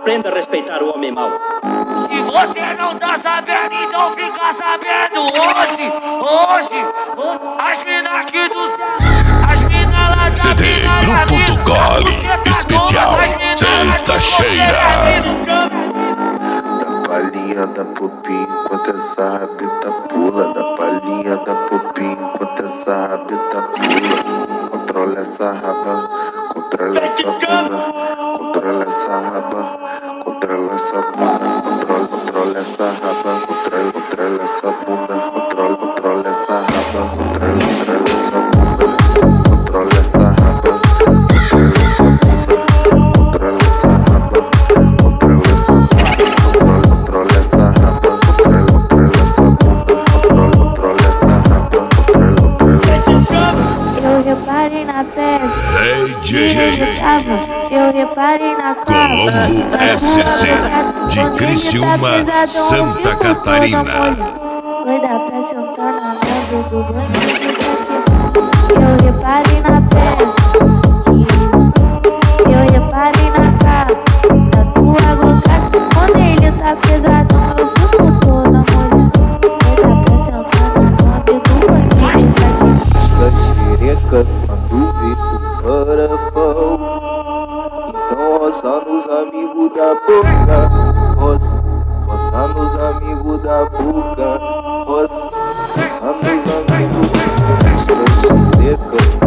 Aprenda a respeitar o homem mau. Se você não tá sabendo, então fica sabendo hoje. As mina aqui do céu, as mina lá da CD Grupo do Gole especial Sexta Cheira. Da palhinha da popinha enquanto essa rabeta pula. Da palhinha da popinha enquanto essa rabeta pula. Controla essa raba, controla essa bunda. Controla essa raba, controla essa bunda. Controla essa raba, controla essa bunda. Controla essa raba, controla essa bunda. Controla essa raba, controla essa bunda. Controla essa raba, controla essa bunda. Controla essa raba, controla essa bunda. Controla essa raba, controla essa bunda. Eu reparei na peça, DJ eu reparei na Colombo SC de Criciúma, Santa Catarina. Doida pra sentar na mão do bandido daqui. Eu reparei na peça, eu reparei na capa da tua boca. Quando ele tá pesadão, eu fico toda molhada. Doida pra sentar na mão do bandido daqui. Pisca xereca quando vê o parafão. Então roça nos amigos da boca. Roça nos amigos da boca. Roça nos amigos. Pisca xereca